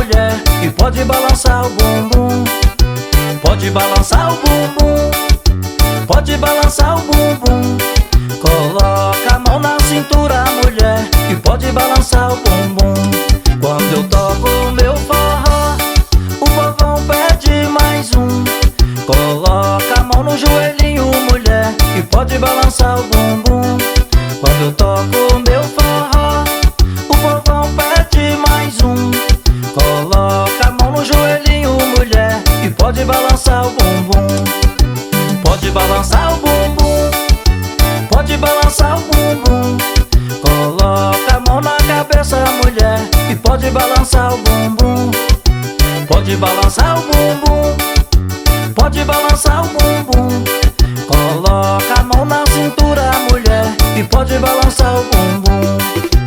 mulher, e pode balançar o bumbum. Pode balançar o bumbum, pode balançar o bumbum. Coloca a mão na cintura, mulher, e pode balançar o bumbum. Quando eu toco meu forró, o povão pede mais um. Coloca a mão no joelhinho, mulher, e pode balançar o bumbum. Quando eu toco meu forró, o povão pede mais um. Coloca a mão no joelhinho, mulher, e pode balançar o bumbum. Pode balançar o bumbum, pode balançar o bumbum. Coloca a mão na cabeça, mulher, e pode balançar o bumbum. Pode balançar o bumbum, pode balançar o bumbum. Coloca a mão na cintura, mulher, e pode balançar o bumbum.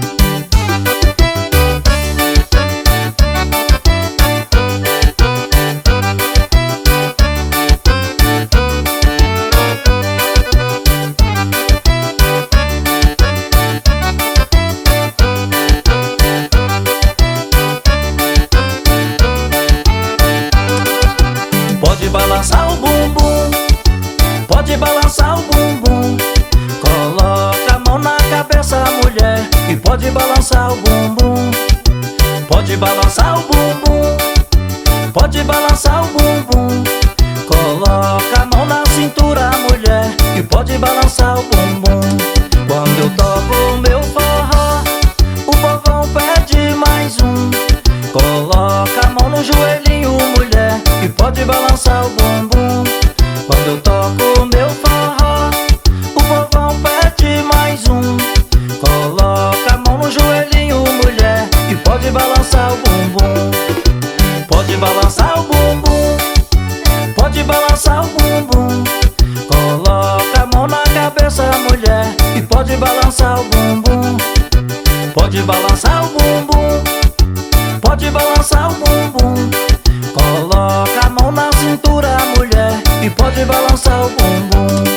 Pode balançar o bumbum, pode balançar o bumbum. Coloca a mão na cabeça, mulher, e pode balançar o bumbum. Pode balançar o bumbum, pode balançar o bumbum. Coloca a mão na cintura, mulher, e pode balançar o bumbum. Quando eu toco meu forró, o povão pede mais um. Coloca a mão no joelhinho, mulher, e pode balançar o bumbum. Quando eu toco meu forró, o povão pede mais um. Coloca a mão no joelhinho, mulher, e pode balançar o bumbum. Pode balançar o bumbum, pode balançar o bumbum. Coloca a mão na cabeça, mulher, e pode balançar o bumbum. Pode balançar o bumbum, pode balançar o bumbum. Coloca a mão na cintura, mulher, e pode balançar o bumbum.